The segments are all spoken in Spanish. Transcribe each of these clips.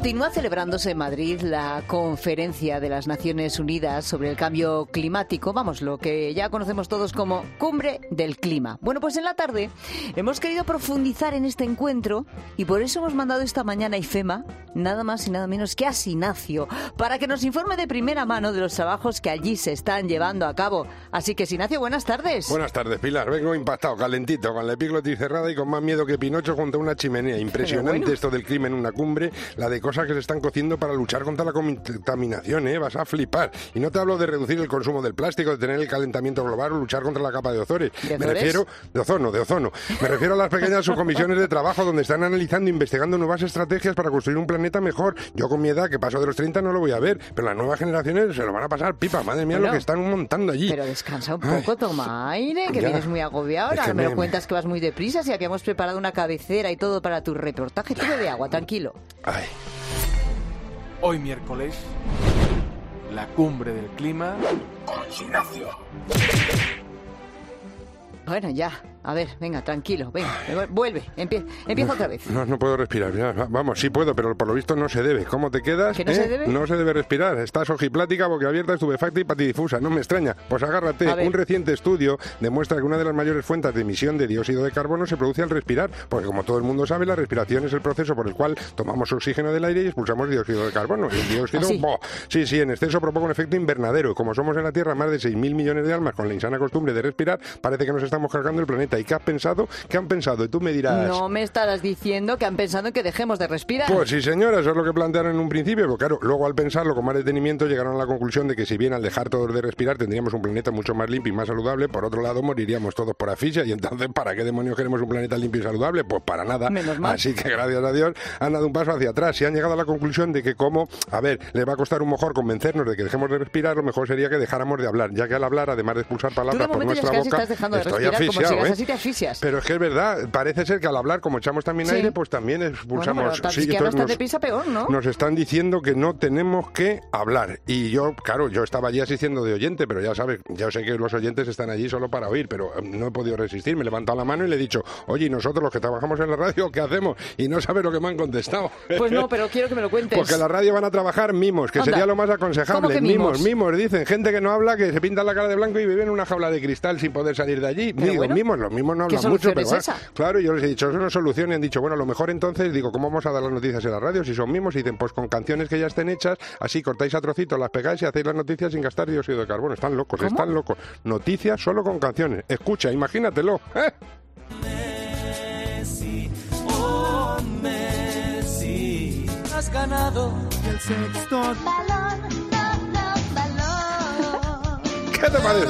Continúa celebrándose en Madrid la conferencia de las Naciones Unidas sobre el cambio climático, vamos, lo que ya conocemos todos como Cumbre del Clima. Bueno, pues en la tarde hemos querido profundizar en este encuentro y por eso hemos mandado esta mañana a IFEMA, nada más y nada menos que a Sinacio, para que nos informe de primera mano de los trabajos que allí se están llevando a cabo. Así que, Sinacio, buenas tardes. Buenas tardes, Pilar. Vengo impactado, calentito, con la epiglotis cerrada y con más miedo que Pinocho junto a una chimenea. Impresionante esto del clima en una cumbre, la de cosas que se están cociendo para luchar contra la contaminación, ¿eh? Vas a flipar. Y no te hablo de reducir el consumo del plástico, de tener el calentamiento global o luchar contra la capa de ozono. Me refiero de ozono. Me refiero a las pequeñas subcomisiones de trabajo donde están analizando e investigando nuevas estrategias para construir un planeta mejor. Yo con mi edad, que paso de los 30, no lo voy a ver, pero las nuevas generaciones se lo van a pasar pipa. Madre mía, lo que están montando allí. Pero descansa un poco, toma aire, que vienes muy agobiado. Ahora me lo cuentas que vas muy deprisa, si habíamos preparado una cabecera y todo para tu reportaje. Tú bebe agua, tranquilo. Ay. Hoy miércoles, la cumbre del clima con Sinacio. Bueno, ya. A ver, venga, tranquilo, venga, vuelve, empieza otra vez. No puedo respirar, ya, vamos, sí puedo, pero por lo visto no se debe. ¿Cómo te quedas? ¿Que no se debe? No se debe respirar, estás ojiplática, boquiabierta, estupefacta y patidifusa, no me extraña. Pues agárrate, un reciente estudio demuestra que una de las mayores fuentes de emisión de dióxido de carbono se produce al respirar, porque como todo el mundo sabe, la respiración es el proceso por el cual tomamos oxígeno del aire y expulsamos dióxido de carbono. Y el dióxido, sí, en exceso provoca un efecto invernadero, y como somos en la Tierra más de 6.000 millones de almas con la insana costumbre de respirar, parece que nos estamos cargando el planeta. ¿Y qué has pensado? ¿Qué han pensado? Y tú me dirás... No me estarás diciendo que han pensado en que dejemos de respirar. Pues sí, señora, eso es lo que plantearon en un principio, pero claro, luego al pensarlo con más detenimiento llegaron a la conclusión de que si bien al dejar todos de respirar tendríamos un planeta mucho más limpio y más saludable, por otro lado moriríamos todos por asfixia, y entonces ¿para qué demonios queremos un planeta limpio y saludable? Pues para nada. Menos mal. Así que gracias a Dios han dado un paso hacia atrás y han llegado a la conclusión de que les va a costar un mojón convencernos de que dejemos de respirar, lo mejor sería que dejáramos de hablar, ya que al hablar, además de expulsar palabras por nuestra boca, estás dejando de estoy respirar, asfixiado, como si así te asfixias. Pero es que es verdad, parece ser que al hablar, como echamos también aire, pues también expulsamos... Bueno, pero si ahora estás deprisa, peor, ¿no? Nos están diciendo que no tenemos que hablar. Y yo, claro, yo estaba allí asistiendo de oyente, pero ya sabes, ya sé que los oyentes están allí solo para oír, pero no he podido resistir. Me he levantado la mano y le he dicho, oye, ¿y nosotros los que trabajamos en la radio, qué hacemos? Y no sabe lo que me han contestado. Pues no, pero quiero que me lo cuentes. Porque en la radio van a trabajar mimos, que sería lo más aconsejable. ¿Cómo que mimos? Mimos, dicen, gente que no habla, que se pinta la cara de blanco y vive en una jaula de cristal sin poder salir de allí. Digo, los mimos no hablan mucho, pero claro, yo les he dicho, eso no es solución, y han dicho, bueno, a lo mejor entonces, digo, ¿cómo vamos a dar las noticias en la radio si son mimos? Y dicen, pues con canciones que ya estén hechas, así cortáis a trocitos, las pegáis y hacéis las noticias sin gastar dióxido de carbono. Están locos, ¿Cómo? Están locos. Noticias solo con canciones. Escucha, imagínatelo, ¿eh? Messi, has ganado el sexto balón. ¿Qué te parece?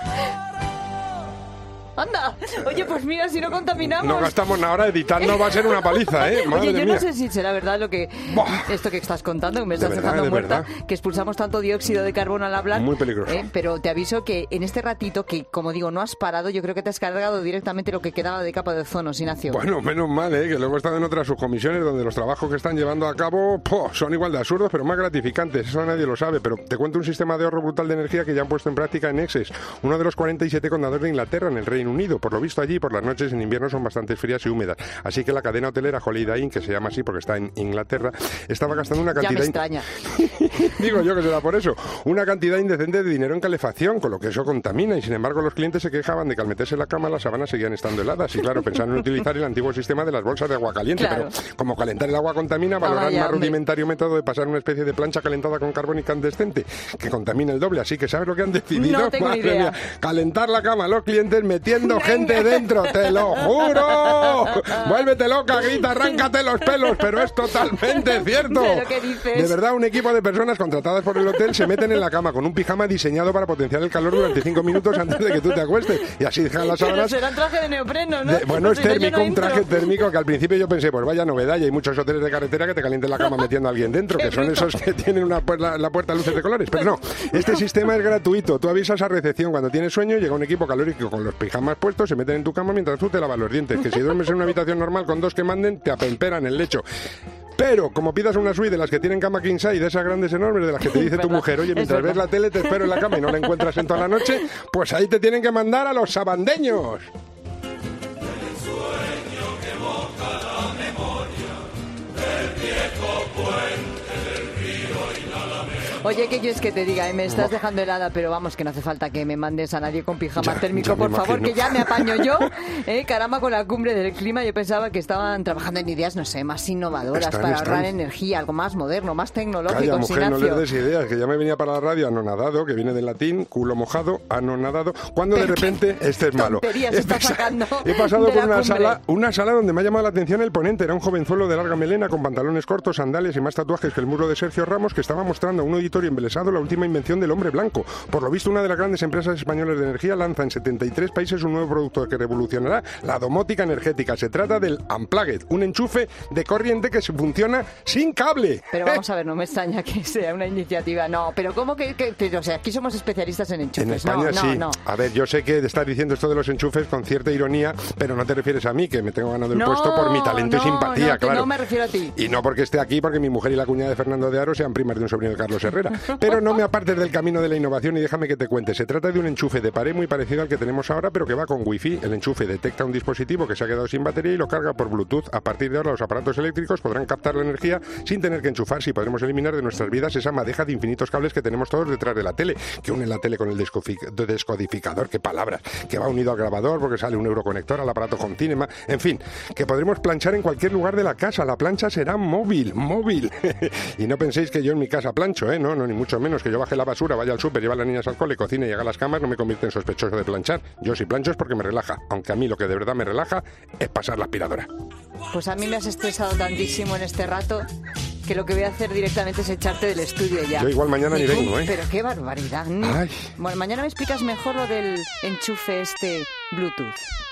¡Anda! Oye, pues mira, si no contaminamos... No gastamos nada, ahora editando va a ser una paliza, ¿eh? Madre Oye, yo mía. no sé si será verdad lo que... Esto que estás contando, que me estás De dejando verdad, muerta, verdad. que expulsamos tanto dióxido de carbono al hablar. Muy peligroso. Pero te aviso que en este ratito, que como digo, no has parado, yo creo que te has cargado directamente lo que quedaba de capa de ozono, Sinacio. Bueno, menos mal, que luego he estado en otras subcomisiones donde los trabajos que están llevando a cabo son igual de absurdos, pero más gratificantes. Eso nadie lo sabe, pero te cuento un sistema de ahorro brutal de energía que ya han puesto en práctica en Essex, uno de los 47 condados de Inglaterra, en el Reino Unido. Por lo visto allí, por las noches en invierno son bastante frías y húmedas. Así que la cadena hotelera Holiday Inn, que se llama así porque está en Inglaterra, estaba gastando una cantidad... Ya me extraña. Digo yo que será por eso. Una cantidad indecente de dinero en calefacción, con lo que eso contamina, y sin embargo los clientes se quejaban de que al meterse en la cama las sábanas seguían estando heladas. Y claro, pensaron en utilizar el antiguo sistema de las bolsas de agua caliente, Claro. pero como calentar el agua contamina, valorar más rudimentario método de pasar una especie de plancha calentada con carbón incandescente, que contamina el doble. Así que ¿sabes lo que han decidido? No tengo Madre idea. mía, calentar la cama a los clientes metiendo gente dentro, te lo juro. Vuélvete loca, grita, arráncate los pelos, pero es totalmente cierto. ¿Pero qué dices? De verdad, un equipo de personas contratadas por el hotel se meten en la cama con un pijama diseñado para potenciar el calor durante 5 minutos antes de que tú te acuestes. Y así dejan las Pero sábanas... será traje de neopreno, ¿no? Bueno, es Si no, yo térmico, no un traje entro. térmico que al principio yo pensé, pues vaya novedad, y hay muchos hoteles de carretera que te calienten la cama metiendo a alguien dentro, que son esos que tienen la puerta luces de colores. Pero no, este sistema es gratuito. Tú avisas a recepción cuando tienes sueño, llega un equipo calórico con los pijamas puestos, se meten en tu cama mientras tú te lavas los dientes. Que si duermes en una habitación normal con dos que manden, te apemperan el lecho. Pero, como pidas una suite de las que tienen cama king size, de esas grandes enormes, de las que te dice tu mujer, oye, mientras ves la tele te espero en la cama y no la encuentras en toda la noche, pues ahí te tienen que mandar a los sabandeños. El sueño que evoca la memoria del viejo puente. Oye, ¿qué quieres que te diga? Me estás dejando helada, pero vamos, que no hace falta que me mandes a nadie con pijama térmico, por favor, que ya me apaño yo. Caramba, con la cumbre del clima yo pensaba que estaban trabajando en ideas, no sé, más innovadoras para ahorrar energía, algo más moderno, más tecnológico. Calla, mujer, no les des ideas, que ya me venía para la radio anonadado, que viene del latín, culo mojado, anonadado, cuando de repente este es malo. He pasado por una sala donde me ha llamado la atención el ponente. Era un jovenzuelo de larga melena con pantalones cortos, sandalias y más tatuajes que el muro de Sergio Ramos, que estaba mostrando a un auditorio embelesado la última invención del hombre blanco. Por lo visto, una de las grandes empresas españolas de energía lanza en 73 países un nuevo producto que revolucionará la domótica energética. Se trata del Unplugged, un enchufe de corriente que funciona sin cable. Pero vamos a ver, no me extraña que sea una iniciativa. No, pero ¿cómo que o sea, aquí somos especialistas en enchufes? En España sí. No. A ver, yo sé que estás diciendo esto de los enchufes con cierta ironía, pero no te refieres a mí, que me tengo ganado el puesto por mi talento y simpatía, claro. No me refiero a ti. Y no porque esté aquí, porque mi mujer y la cuñada de Fernando de Aro sean primas de un sobrino de Carlos Herrera. Pero no me apartes del camino de la innovación y déjame que te cuente. Se trata de un enchufe de pared muy parecido al que tenemos ahora, pero que va con wifi. El enchufe detecta un dispositivo que se ha quedado sin batería y lo carga por Bluetooth. A partir de ahora los aparatos eléctricos podrán captar la energía sin tener que enchufarse y podremos eliminar de nuestras vidas esa madeja de infinitos cables que tenemos todos detrás de la tele, que unen la tele con el descodificador, qué palabras, que va unido al grabador porque sale un euroconector al aparato Home Cinema, en fin, que podremos planchar en cualquier lugar de la casa. La plancha será móvil. Y no penséis que yo en mi casa plancho, no, ni mucho menos. Que yo baje la basura, vaya al súper, lleve a las niñas al cole, cocine y haga las camas, no me convierte en sospechoso de planchar. Yo si plancho es porque me relaja, aunque a mí lo que de verdad me relaja es pasar la aspiradora. Pues a mí me has estresado tantísimo en este rato que lo que voy a hacer directamente es echarte del estudio ya. Yo igual mañana ni vengo, Pero qué barbaridad. Ay. Bueno, mañana me explicas mejor lo del enchufe Bluetooth.